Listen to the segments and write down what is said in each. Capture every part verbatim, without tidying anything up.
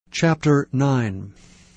Chapter nine.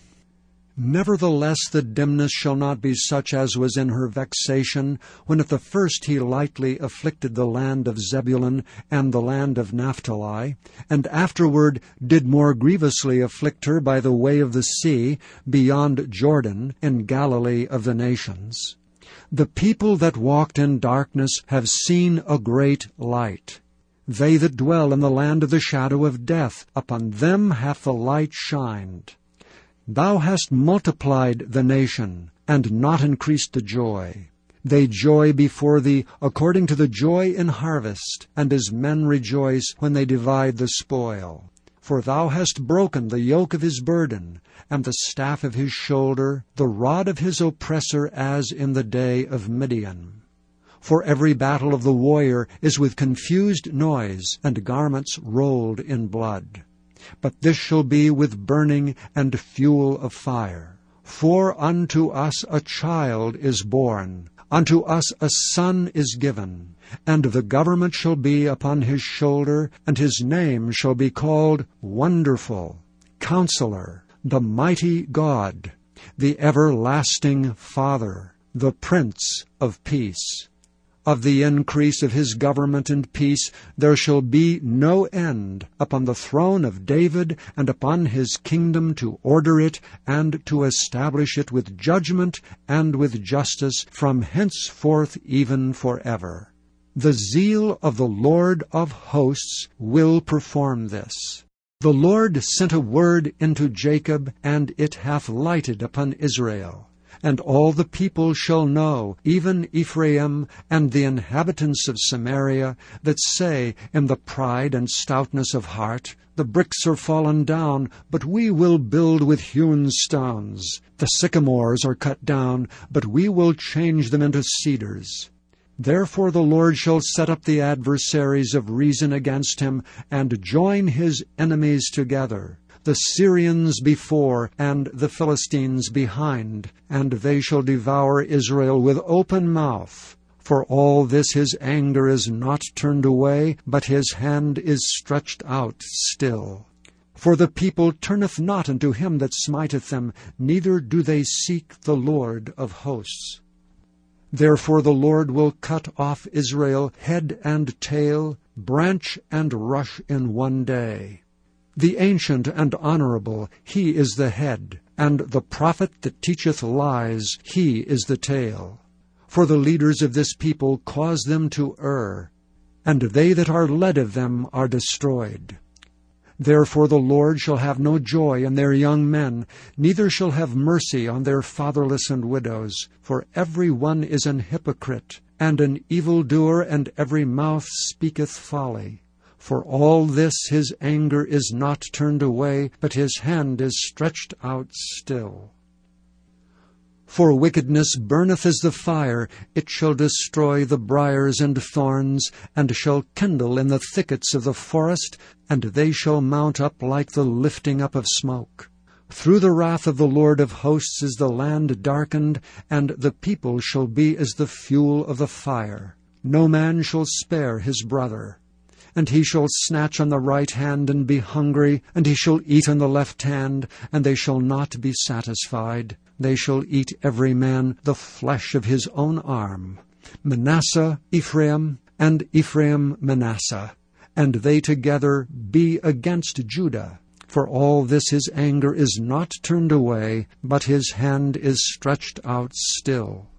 Nevertheless the dimness shall not be such as was in her vexation, when at the first he lightly afflicted the land of Zebulun and the land of Naphtali, and afterward did more grievously afflict her by the way of the sea, beyond Jordan, in Galilee of the nations. The people that walked in darkness have seen a great light. They that dwell in the land of the shadow of death, upon them hath the light shined. Thou hast multiplied the nation, and not increased the joy. They joy before thee according to the joy in harvest, and as men rejoice when they divide the spoil. For thou hast broken the yoke of his burden, and the staff of his shoulder, the rod of his oppressor, as in the day of Midian. For every battle of the warrior is with confused noise, and garments rolled in blood. But this shall be with burning and fuel of fire. For unto us a child is born, unto us a son is given, and the government shall be upon his shoulder, and his name shall be called Wonderful, Counselor, the Mighty God, the Everlasting Father, the Prince of Peace. Of the increase of his government and peace there shall be no end, upon the throne of David, and upon his kingdom, to order it, and to establish it with judgment and with justice, from henceforth even forever. The zeal of the Lord of hosts will perform this. The Lord sent a word into Jacob, and it hath lighted upon Israel. And all the people shall know, even Ephraim and the inhabitants of Samaria, that say in the pride and stoutness of heart, The bricks are fallen down, but we will build with hewn stones. The sycamores are cut down, but we will change them into cedars. Therefore the Lord shall set up the adversaries of reason against him, and join his enemies together, the Syrians before, and the Philistines behind, and they shall devour Israel with open mouth. For all this his anger is not turned away, but his hand is stretched out still. For the people turneth not unto him that smiteth them, neither do they seek the Lord of hosts. Therefore the Lord will cut off Israel head and tail, branch and rush in one day. The ancient and honorable, he is the head, and the prophet that teacheth lies, he is the tail. For the leaders of this people cause them to err, and they that are led of them are destroyed. Therefore the Lord shall have no joy in their young men, neither shall have mercy on their fatherless and widows. For every one is an hypocrite, and an evildoer, and every mouth speaketh folly. For all this his anger is not turned away, but his hand is stretched out still. For wickedness burneth as the fire, it shall destroy the briars and thorns, and shall kindle in the thickets of the forest, and they shall mount up like the lifting up of smoke. Through the wrath of the Lord of hosts is the land darkened, and the people shall be as the fuel of the fire. No man shall spare his brother. And he shall snatch on the right hand and be hungry, and he shall eat on the left hand, and they shall not be satisfied. They shall eat every man the flesh of his own arm. Manasseh, Ephraim, and Ephraim, Manasseh, and they together be against Judah. For all this his anger is not turned away, but his hand is stretched out still.